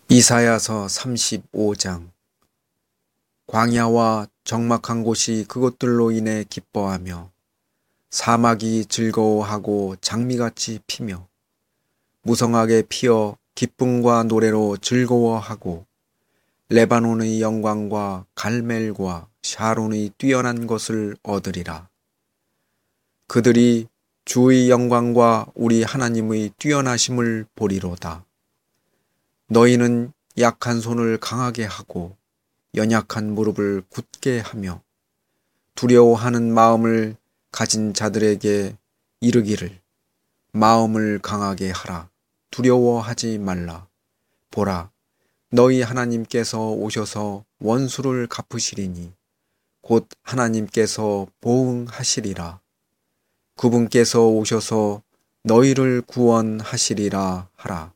이사야서 35장. 광야와 적막한 곳이 그것들로 인해 기뻐하며 사막이 즐거워하고 장미같이 피며 무성하게 피어 기쁨과 노래로 즐거워하고 레바논의 영광과 갈멜과 샤론의 뛰어난 것을 얻으리라. 그들이 주의 영광과 우리 하나님의 뛰어나심을 보리로다. 너희는 약한 손을 강하게 하고 연약한 무릎을 굳게 하며 두려워하는 마음을 가진 자들에게 이르기를 마음을 강하게 하라. 두려워하지 말라. 보라, 너희 하나님께서 오셔서 원수를 갚으시리니 곧 하나님께서 보응하시리라. 그분께서 오셔서 너희를 구원하시리라 하라.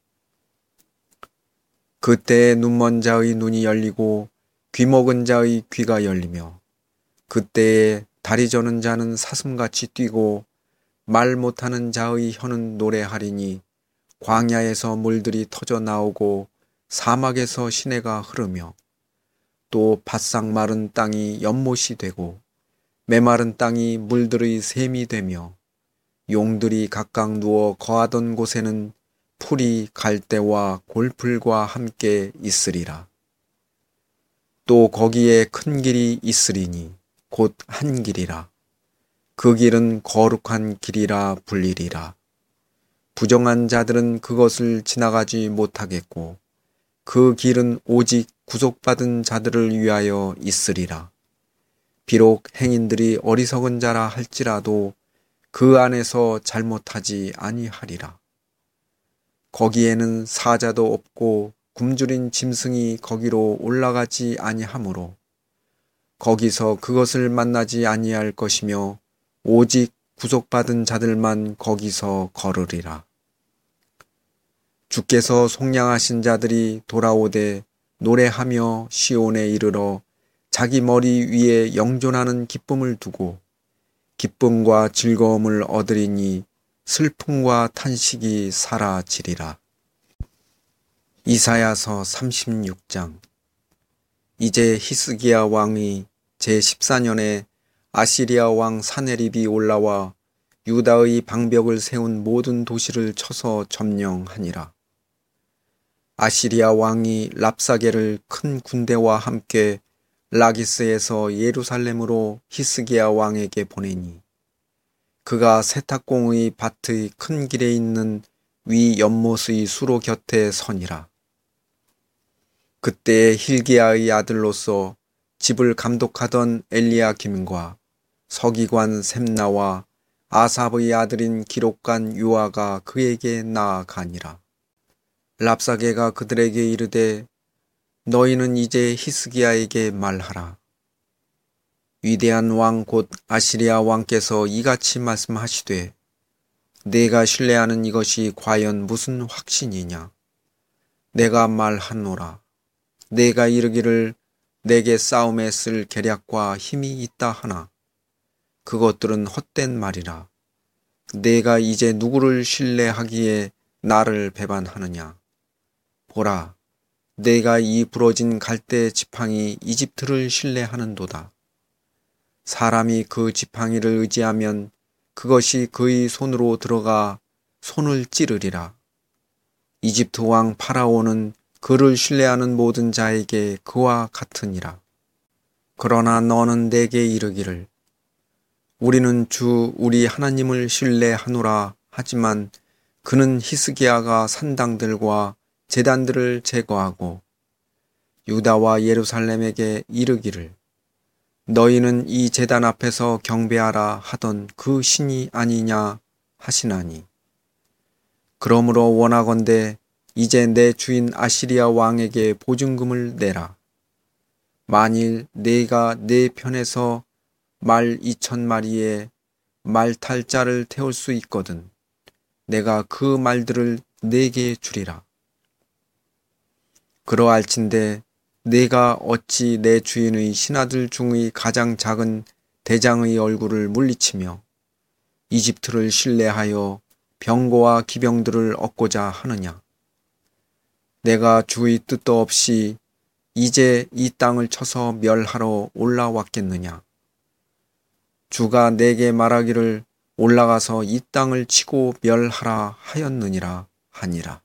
그때에 눈먼 자의 눈이 열리고 귀먹은 자의 귀가 열리며 그때에 다리 저는 자는 사슴같이 뛰고 말 못하는 자의 혀는 노래하리니 광야에서 물들이 터져 나오고 사막에서 시내가 흐르며 또 바싹 마른 땅이 연못이 되고 메마른 땅이 물들의 샘이 되며 용들이 각각 누워 거하던 곳에는 풀이 갈대와 골풀과 함께 있으리라. 또 거기에 큰 길이 있으리니 곧 한 길이라. 그 길은 거룩한 길이라 불리리라. 부정한 자들은 그것을 지나가지 못하겠고 그 길은 오직 구속받은 자들을 위하여 있으리라. 비록 행인들이 어리석은 자라 할지라도 그 안에서 잘못하지 아니하리라. 거기에는 사자도 없고 굶주린 짐승이 거기로 올라가지 아니하므로 거기서 그것을 만나지 아니할 것이며 오직 구속받은 자들만 거기서 걸으리라. 주께서 속량하신 자들이 돌아오되 노래하며 시온에 이르러 자기 머리 위에 영존하는 기쁨을 두고 기쁨과 즐거움을 얻으리니 슬픔과 탄식이 사라지리라. 이사야서 36장. 이제 히스기야 왕이 제14년에 아시리아 왕 사네립이 올라와 유다의 방벽을 세운 모든 도시를 쳐서 점령하니라. 아시리아 왕이 랍사게를 큰 군대와 함께 라기스에서 예루살렘으로 히스기야 왕에게 보내니 그가 세탁공의 밭의 큰 길에 있는 위 연못의 수로 곁에 서니라. 그때 hil기야의 아들로서 집을 감독하던 엘리야김과 서기관 셈나와 아삽의 아들인 기록관 유아가 그에게 나아가니라. 랍사게가 그들에게 이르되 너희는 이제 히스기야에게 말하라. 위대한 왕 곧 아시리아 왕께서 이같이 말씀하시되 내가 신뢰하는 이것이 과연 무슨 확신이냐. 내가 말하노라. 내가 이르기를 내게 싸움에 쓸 계략과 힘이 있다 하나 그것들은 헛된 말이라. 내가 이제 누구를 신뢰하기에 나를 배반하느냐. 보라, 내가 이 부러진 갈대 지팡이 이집트를 신뢰하는도다. 사람이 그 지팡이를 의지하면 그것이 그의 손으로 들어가 손을 찌르리라. 이집트 왕 파라오는 그를 신뢰하는 모든 자에게 그와 같으니라. 그러나 너는 내게 이르기를 우리는 주 우리 하나님을 신뢰하노라 하지만 그는 히스기야가 산당들과 제단들을 제거하고 유다와 예루살렘에게 이르기를 너희는 이 제단 앞에서 경배하라 하던 그 신이 아니냐 하시나니 그러므로 원하건대 이제 내 주인 아시리아 왕에게 보증금을 내라. 만일 내가 내 편에서 말 2,000마리에 말 탈 자를 태울 수 있거든 내가 그 말들을 내게 주리라. 그러할진대 내가 어찌 내 주인의 신하들 중의 가장 작은 대장의 얼굴을 물리치며 이집트를 신뢰하여 병거와 기병들을 얻고자 하느냐. 내가 주의 뜻도 없이 이제 이 땅을 쳐서 멸하러 올라왔겠느냐. 주가 내게 말하기를 올라가서 이 땅을 치고 멸하라 하였느니라 하니라.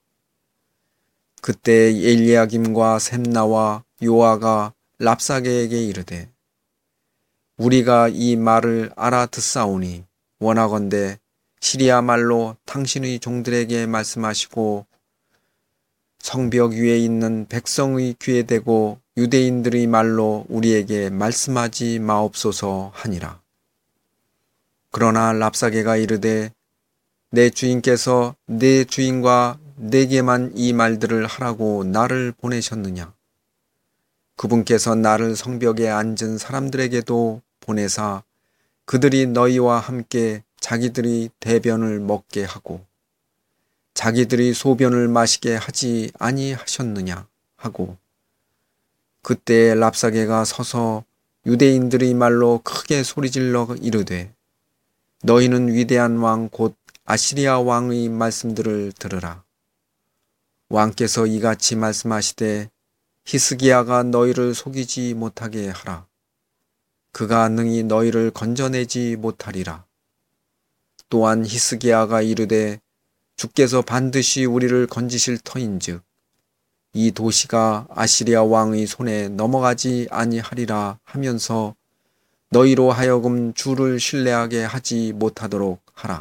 그때 엘리야김과 셈나와 요아가 랍사게에게 이르되 우리가 이 말을 알아듣사오니 원하건대 시리아 말로 당신의 종들에게 말씀하시고 성벽 위에 있는 백성의 귀에 대고 유대인들의 말로 우리에게 말씀하지 마옵소서 하니라. 그러나 랍사게가 이르되 내 주인께서 내 주인과 내게만 이 말들을 하라고 나를 보내셨느냐. 그분께서 나를 성벽에 앉은 사람들에게도 보내사 그들이 너희와 함께 자기들이 대변을 먹게 하고 자기들이 소변을 마시게 하지 아니하셨느냐 하고 그때 랍사게가 서서 유대인들의 말로 크게 소리질러 이르되 너희는 위대한 왕 곧 아시리아 왕의 말씀들을 들으라. 왕께서 이같이 말씀하시되 히스기야가 너희를 속이지 못하게 하라. 그가 능히 너희를 건져내지 못하리라. 또한 히스기야가 이르되 주께서 반드시 우리를 건지실 터인즉 이 도시가 아시리아 왕의 손에 넘어가지 아니하리라 하면서 너희로 하여금 주를 신뢰하게 하지 못하도록 하라.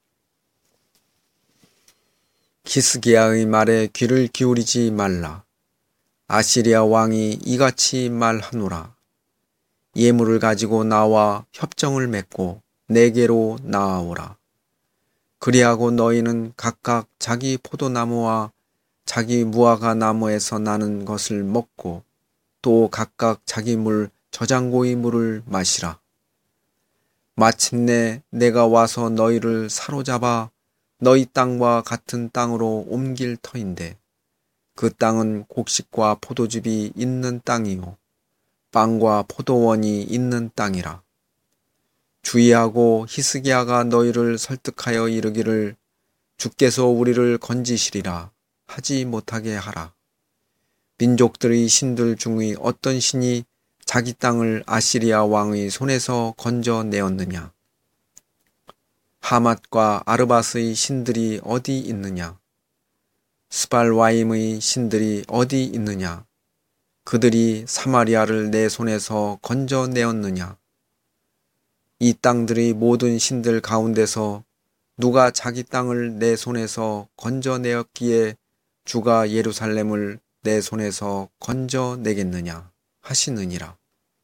히스기야의 말에 귀를 기울이지 말라. 아시리아 왕이 이같이 말하노라. 예물을 가지고 나와 협정을 맺고 내게로 나아오라. 그리하고 너희는 각각 자기 포도나무와 자기 무화과 나무에서 나는 것을 먹고 또 각각 자기 물 저장고의 물을 마시라. 마침내 내가 와서 너희를 사로잡아 너희 땅과 같은 땅으로 옮길 터인데 그 땅은 곡식과 포도즙이 있는 땅이요 빵과 포도원이 있는 땅이라. 주의하고 히스기야가 너희를 설득하여 이르기를 주께서 우리를 건지시리라 하지 못하게 하라. 민족들의 신들 중의 어떤 신이 자기 땅을 아시리아 왕의 손에서 건져내었느냐. 하맛과 아르밧의 신들이 어디 있느냐. 스발와임의 신들이 어디 있느냐. 그들이 사마리아를 내 손에서 건져내었느냐. 이 땅들의 모든 신들 가운데서 누가 자기 땅을 내 손에서 건져내었기에 주가 예루살렘을 내 손에서 건져내겠느냐 하시느니라.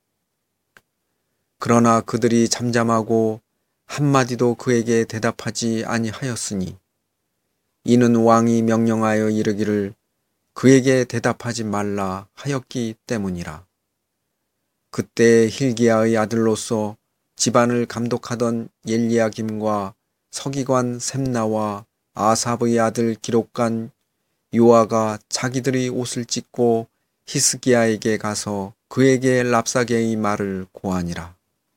그러나 그들이 잠잠하고 한마디도 그에게 대답하지 아니하였으니 이는 왕이 명령하여 이르기를 그에게 대답하지 말라 하였기 때문이라. 그때 hil기야의 아들로서 집안을 감독하던 엘리야김과 서기관 셈나와 아삽의 아들 기록관 요아가 자기들의 옷을 찢고 히스기야에게 가서 그에게 랍사게의 말을 고하니라.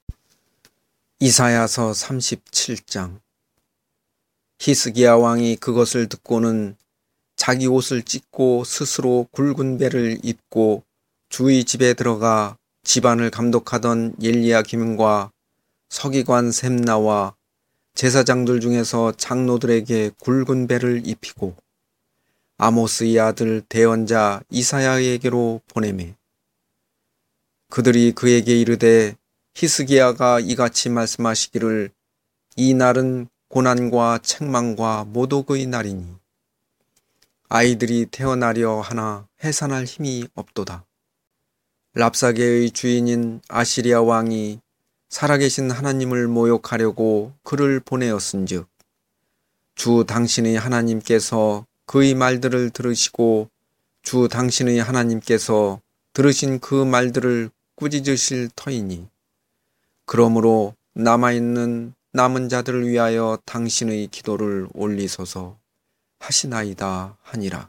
이사야서 37장. 히스기야 왕이 그것을 듣고는 자기 옷을 찢고 스스로 굵은 배를 입고 주의 집에 들어가 집안을 감독하던 엘리야김과 서기관 셈나와 제사장들 중에서 장로들에게 굵은 배를 입히고 아모스의 아들 대언자 이사야에게로 보내매 그들이 그에게 이르되 히스기야가 이같이 말씀하시기를 이 날은 고난과 책망과 모독의 날이니 아이들이 태어나려 하나 해산할 힘이 없도다. 랍사게의 주인인 아시리아 왕이 살아계신 하나님을 모욕하려고 그를 보내었은즉 주 당신의 하나님께서 그의 말들을 들으시고 주 당신의 하나님께서 들으신 그 말들을 꾸짖으실 터이니 그러므로 남아있는 남은 자들을 위하여 당신의 기도를 올리소서 하시나이다 하니라.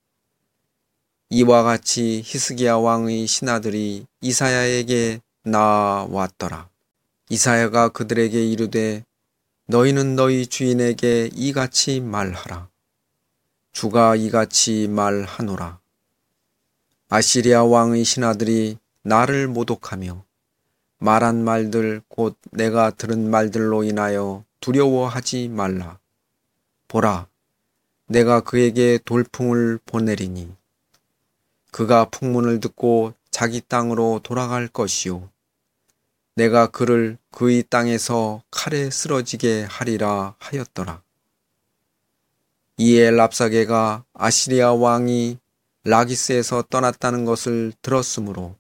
이와 같이 히스기야 왕의 신하들이 이사야에게 나아왔더라. 이사야가 그들에게 이르되 너희는 너희 주인에게 이같이 말하라. 주가 이같이 말하노라. 아시리아 왕의 신하들이 나를 모독하며 말한 말들 곧 내가 들은 말들로 인하여 두려워하지 말라. 보라, 내가 그에게 돌풍을 보내리니 그가 풍문을 듣고 자기 땅으로 돌아갈 것이요. 내가 그를 그의 땅에서 칼에 쓰러지게 하리라 하였더라. 이에 랍사게가 아시리아 왕이 라기스에서 떠났다는 것을 들었으므로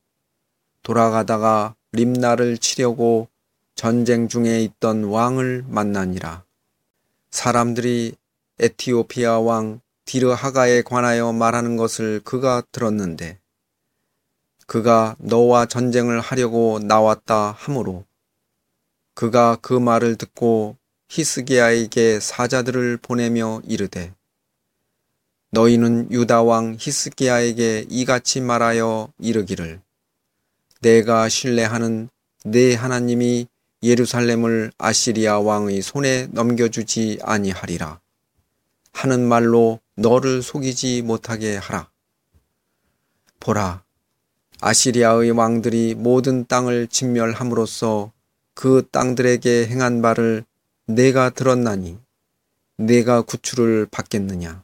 돌아가다가 림나를 치려고 전쟁 중에 있던 왕을 만나니라. 사람들이 에티오피아 왕 디르하가에 관하여 말하는 것을 그가 들었는데 그가 너와 전쟁을 하려고 나왔다 하므로 그가 그 말을 듣고 히스기야에게 사자들을 보내며 이르되 너희는 유다 왕 히스기야에게 이같이 말하여 이르기를 내가 신뢰하는 내 하나님이 예루살렘을 아시리아 왕의 손에 넘겨주지 아니하리라 하는 말로 너를 속이지 못하게 하라. 보라, 아시리아의 왕들이 모든 땅을 진멸함으로써 그 땅들에게 행한 바를 내가 들었나니 내가 구출을 받겠느냐.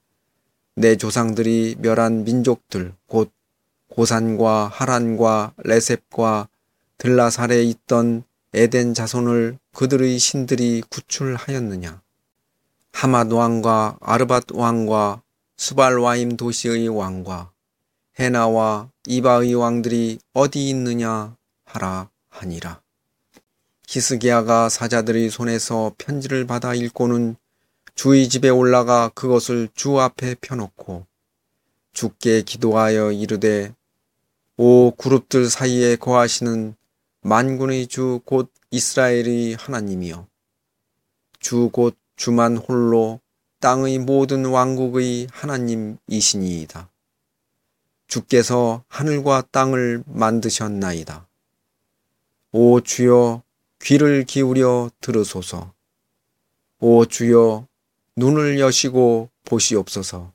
내 조상들이 멸한 민족들 곧 고산과 하란과 레셉과 들라살에 있던 에덴 자손을 그들의 신들이 구출하였느냐. 하맛 왕과 아르밧 왕과 수발와임 도시의 왕과 헤나와 이바의 왕들이 어디 있느냐 하라 하니라. 히스기야가 사자들의 손에서 편지를 받아 읽고는 주의 집에 올라가 그것을 주 앞에 펴놓고 주께 기도하여 이르되 오 그룹들 사이에 거하시는 만군의 주 곧 이스라엘의 하나님이여 주 곧 주만 홀로 땅의 모든 왕국의 하나님이시니이다. 주께서 하늘과 땅을 만드셨나이다. 오 주여 귀를 기울여 들으소서. 오 주여 눈을 여시고 보시옵소서.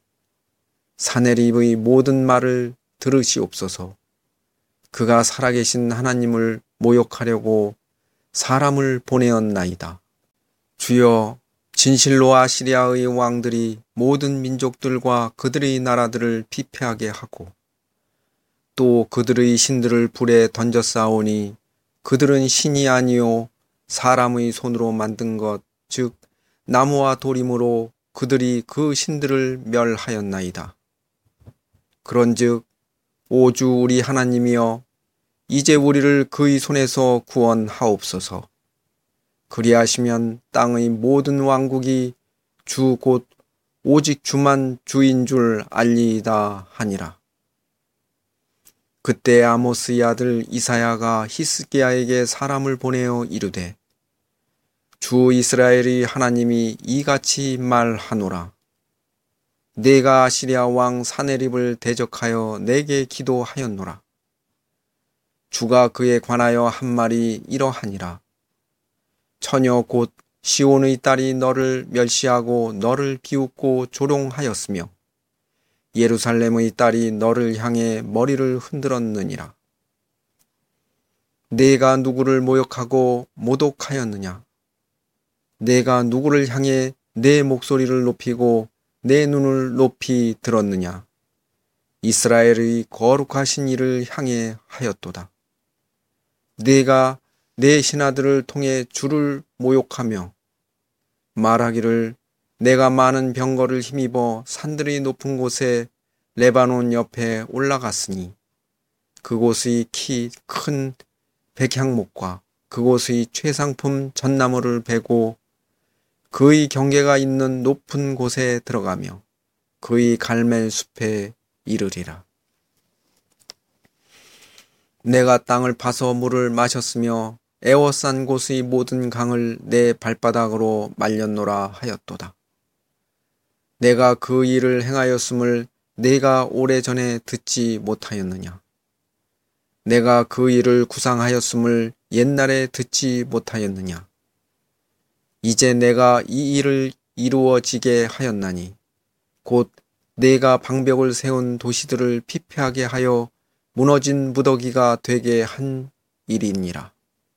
사내립의 모든 말을 들으시옵소서. 그가 살아계신 하나님을 모욕하려고 사람을 보내었나이다. 주여 진실로 아시리아의 왕들이 모든 민족들과 그들의 나라들을 피폐하게 하고 또 그들의 신들을 불에 던져 싸우니 그들은 신이 아니요 사람의 손으로 만든 것 즉 나무와 돌이므로 그들이 그 신들을 멸하였나이다. 그런즉 오주 우리 하나님이여 이제 우리를 그의 손에서 구원하옵소서. 그리하시면 땅의 모든 왕국이 주 곧 오직 주만 주인 줄 알리이다 하니라. 그때 아모스의 아들 이사야가 히스기야에게 사람을 보내어 이르되 주 이스라엘의 하나님이 이같이 말하노라. 내가 아시리아 왕 사네립을 대적하여 내게 기도하였노라. 주가 그에 관하여 한 말이 이러하니라. 처녀 곧 시온의 딸이 너를 멸시하고 너를 비웃고 조롱하였으며 예루살렘의 딸이 너를 향해 머리를 흔들었느니라. 내가 누구를 모욕하고 모독하였느냐? 내가 누구를 향해 내 목소리를 높이고 내 눈을 높이 들었느냐? 이스라엘의 거룩하신 이를 향해 하였도다. 내가 내 신하들을 통해 주를 모욕하며 말하기를 내가 많은 병거를 힘입어 산들이 높은 곳에 레바논 옆에 올라갔으니 그곳의 키 큰 백향목과 그곳의 최상품 전나무를 베고 그의 경계가 있는 높은 곳에 들어가며 그의 갈멜 숲에 이르리라. 내가 땅을 파서 물을 마셨으며 애워싼 곳의 모든 강을 내 발바닥으로 말렸노라 하였도다. 내가 그 일을 행하였음을 내가 오래전에 듣지 못하였느냐? 내가 그 일을 구상하였음을 옛날에 듣지 못하였느냐? 이제 내가 이 일을 이루어지게 하였나니 곧 내가 방벽을 세운 도시들을 피폐하게 하여 무너진 무더기가 되게 한 일이니라.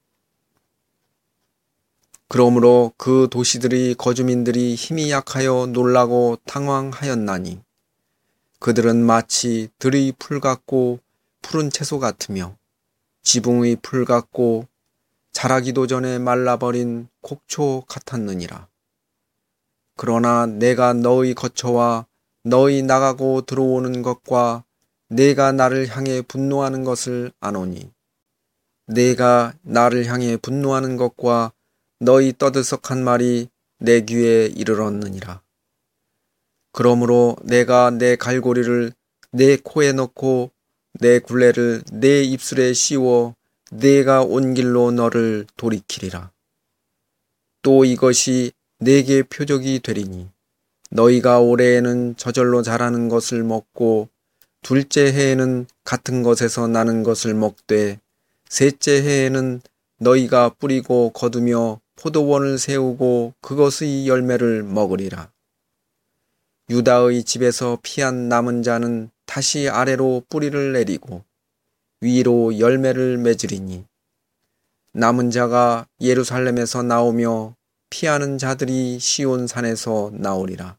그러므로 그 도시들의 거주민들이 힘이 약하여 놀라고 당황하였나니 그들은 마치 들의 풀 같고 푸른 채소 같으며 지붕의 풀 같고 자라기도 전에 말라버린 곡초 같았느니라. 그러나 내가 너의 거처와 너희 나가고 들어오는 것과 내가 나를 향해 분노하는 것을 아노니 내가 나를 향해 분노하는 것과 너희 떠들썩한 말이 내 귀에 이르렀느니라. 그러므로 내가 내 갈고리를 내 코에 넣고 내 굴레를 내 입술에 씌워 내가 온 길로 너를 돌이키리라. 또 이것이 내게 표적이 되리니 너희가 올해에는 저절로 자라는 것을 먹고 둘째 해에는 같은 것에서 나는 것을 먹되 셋째 해에는 너희가 뿌리고 거두며 포도원을 세우고 그것의 열매를 먹으리라. 유다의 집에서 피한 남은 자는 다시 아래로 뿌리를 내리고 위로 열매를 맺으리니 남은 자가 예루살렘에서 나오며 피하는 자들이 시온 산에서 나오리라.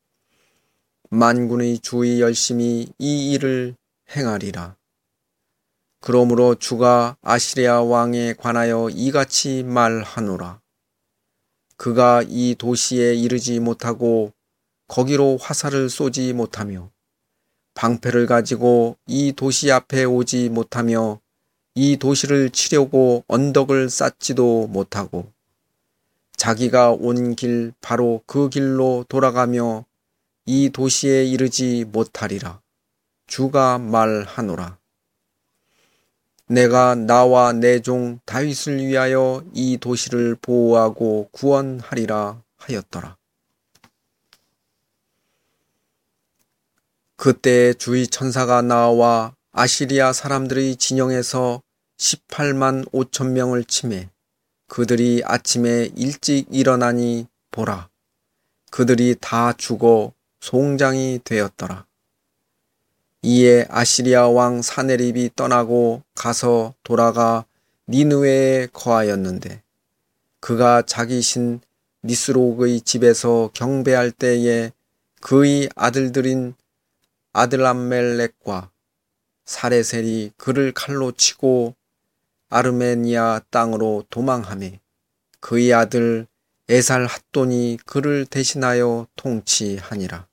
만군의 주의 열심히 이 일을 행하리라. 그러므로 주가 아시리아 왕에 관하여 이같이 말하노라. 그가 이 도시에 이르지 못하고 거기로 화살을 쏘지 못하며 방패를 가지고 이 도시 앞에 오지 못하며 이 도시를 치려고 언덕을 쌓지도 못하고 자기가 온 길 바로 그 길로 돌아가며 이 도시에 이르지 못하리라. 주가 말하노라. 내가 나와 내 종 다윗을 위하여 이 도시를 보호하고 구원하리라 하였더라. 그때 주의 천사가 나와 아시리아 사람들의 진영에서 18만 5천 명을 치매 그들이 아침에 일찍 일어나니 보라. 그들이 다 죽어 송장이 되었더라. 이에 아시리아 왕 사네립이 떠나고 가서 돌아가 니느웨에 거하였는데 그가 자기 신 니스록의 집에서 경배할 때에 그의 아들들인 아들람멜렉과 사레셀이 그를 칼로 치고 아르메니아 땅으로 도망하매 그의 아들 에살핫돈이 그를 대신하여 통치하니라.